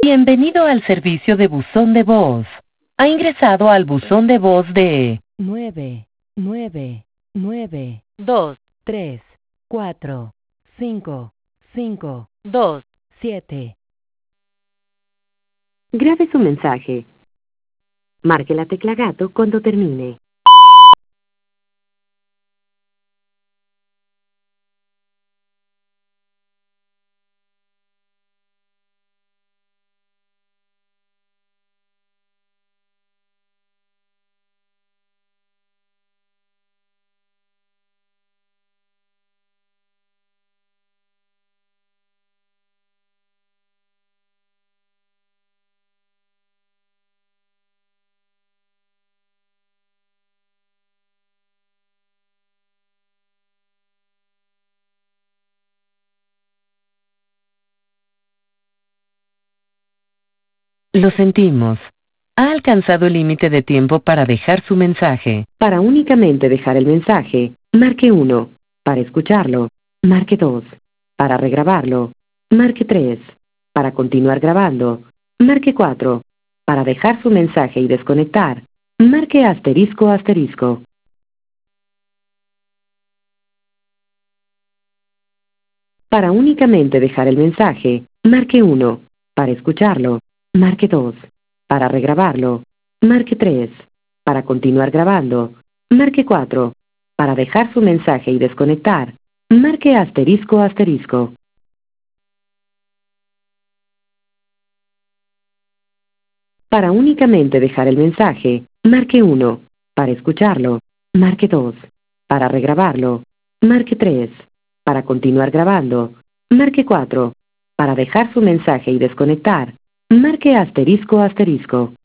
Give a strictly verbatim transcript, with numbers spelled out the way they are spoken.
Bienvenido al servicio de buzón de voz. Ha ingresado al buzón de voz de nueve, nueve, nueve, dos, tres, cuatro, cinco, cinco, dos, siete. Grabe su mensaje. Marque la tecla gato cuando termine. Lo sentimos. Ha alcanzado el límite de tiempo para dejar su mensaje. Para únicamente dejar el mensaje, marque uno. Para escucharlo, marque dos. Para regrabarlo, marque tres. Para continuar grabando, marque cuatro. Para dejar su mensaje y desconectar, marque asterisco asterisco. Para únicamente dejar el mensaje, marque uno. Para escucharlo, marque dos. Para regrabarlo, marque tres. Para continuar grabando, marque cuatro. Para dejar su mensaje y desconectar, marque asterisco asterisco. Para únicamente dejar el mensaje, marque uno. Para escucharlo, marque dos. Para regrabarlo, marque tres. Para continuar grabando, marque cuatro. Para dejar su mensaje y desconectar, marque asterisco asterisco.